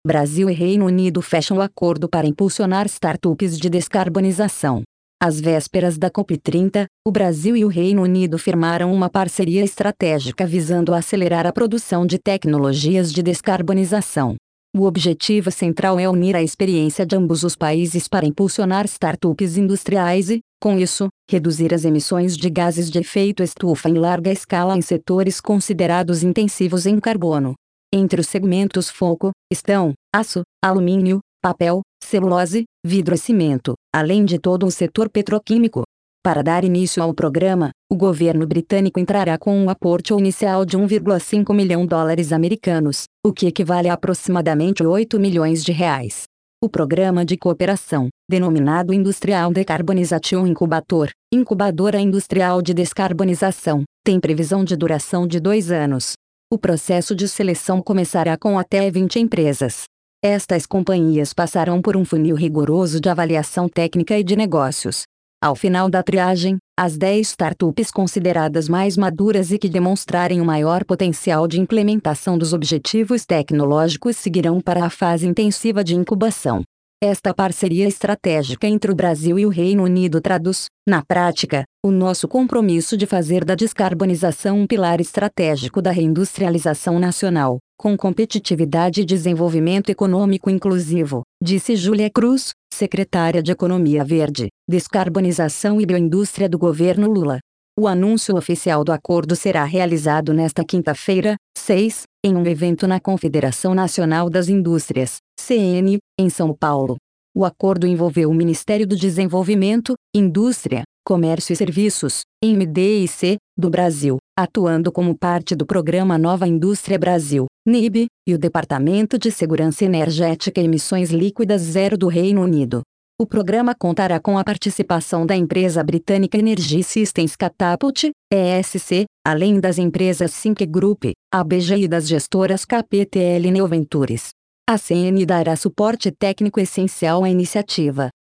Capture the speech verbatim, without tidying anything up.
Brasil e Reino Unido fecham acordo para impulsionar startups de descarbonização. Às vésperas da COP trinta, o Brasil e o Reino Unido firmaram uma parceria estratégica visando acelerar a produção de tecnologias de descarbonização. O objetivo central é unir a experiência de ambos os países para impulsionar startups industriais e, com isso, reduzir as emissões de gases de efeito estufa em larga escala em setores considerados intensivos em carbono. Entre os segmentos foco, estão aço, alumínio, papel, celulose, vidro e cimento, além de todo o setor petroquímico. Para dar início ao programa, o governo britânico entrará com um aporte inicial de um vírgula cinco milhão de dólares americanos, o que equivale a aproximadamente oito milhões de reais. O programa de cooperação, denominado Industrial Decarbonization Incubator, Incubadora Industrial de Descarbonização, tem previsão de duração de dois anos. O processo de seleção começará com até vinte empresas. Estas companhias passarão por um funil rigoroso de avaliação técnica e de negócios. Ao final da triagem, as dez startups consideradas mais maduras e que demonstrarem o maior potencial de implementação dos objetivos tecnológicos seguirão para a fase intensiva de incubação. Esta parceria estratégica entre o Brasil e o Reino Unido traduz, na prática, o nosso compromisso de fazer da descarbonização um pilar estratégico da reindustrialização nacional, com competitividade e desenvolvimento econômico inclusivo, disse Júlia Cruz, secretária de Economia Verde, Descarbonização e Bioindústria do governo Lula. O anúncio oficial do acordo será realizado nesta quinta-feira, seis, em um evento na Confederação Nacional das Indústrias, C N, em São Paulo. O acordo envolveu o Ministério do Desenvolvimento, Indústria, Comércio e Serviços, M D I C, do Brasil, atuando como parte do Programa Nova Indústria Brasil, N I B, e o Departamento de Segurança Energética e Emissões Líquidas Zero do Reino Unido. O programa contará com a participação da empresa britânica Energy Systems Catapult, E S C, além das empresas Sync Group, A B G e das gestoras K P T L Neoventures. A C N dará suporte técnico essencial à iniciativa,